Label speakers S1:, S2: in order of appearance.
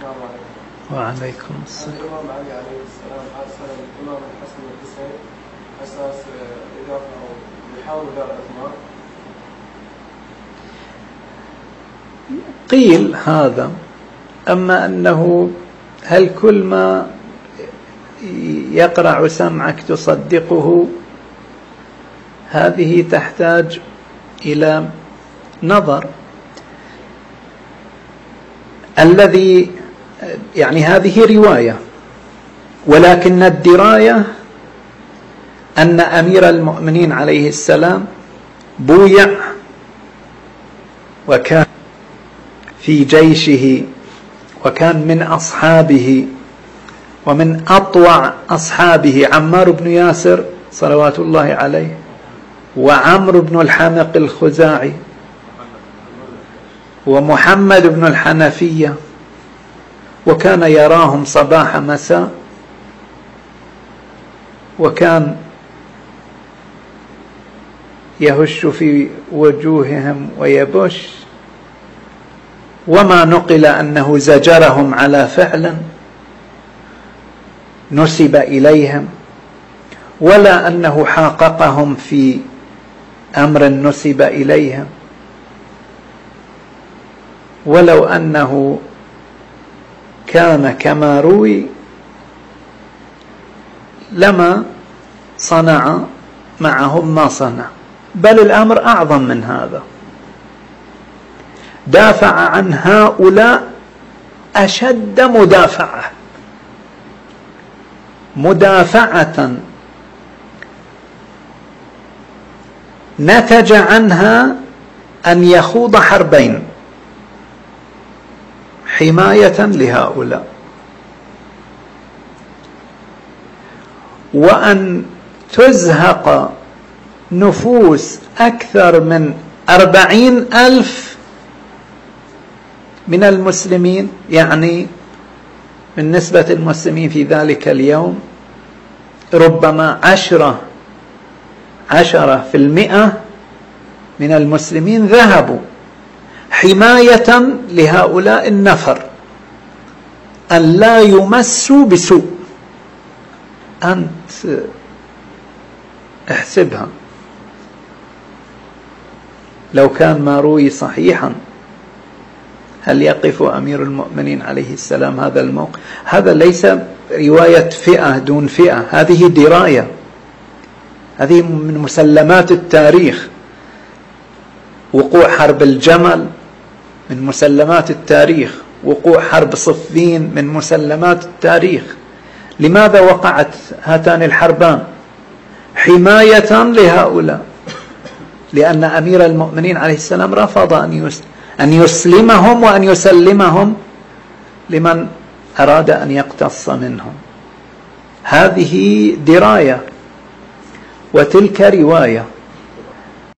S1: وعليكم السلام.
S2: الإمام علي عليه السلام أرسل الإمام الحسن والحسين أساس إضافة أو بيحاولوا دار الأثمان.
S1: قيل هذا، أما أنه هل كل ما يقرع سمعك تصدقه، هذه تحتاج إلى نظر. الذي يعني هذه رواية، ولكن الدراية أن أمير المؤمنين عليه السلام بويع وكان في جيشه وكان من أصحابه ومن أطوع أصحابه عمار بن ياسر صلوات الله عليه، وعمرو بن الحنق الخزاعي، ومحمد بن الحنفية، وكان يراهم صباح مساء، وكان يهش في وجوههم ويبش، وما نقل أنه زجرهم على فعل نسب إليهم، ولا أنه حاققهم في أمر نسب إليهم، ولو أنه كان كما روي لما صنع معهم ما صنع، بل الأمر أعظم من هذا. دافع عن هؤلاء أشد مدافعة نتج عنها أن يخوض حربين حماية لهؤلاء، وأن تزهق نفوس أكثر من 40,000 من المسلمين، يعني من نسبة المسلمين في ذلك اليوم ربما 10% من المسلمين ذهبوا حماية لهؤلاء النفر أن لا يمسوا بسوء. أنت احسبها، لو كان ما روي صحيحا هل يقف أمير المؤمنين عليه السلام هذا الموقف؟ هذا ليس رواية فئة دون فئة، هذه دراية، هذه من مسلمات التاريخ. وقوع حرب الجمل من مسلمات التاريخ، وقوع حرب صفين من مسلمات التاريخ. لماذا وقعت هاتان الحربان؟ حماية لهؤلاء، لأن أمير المؤمنين عليه السلام رفض أن يسلمهم وأن يسلمهم لمن أراد أن يقتص منهم. هذه دراية وتلك رواية.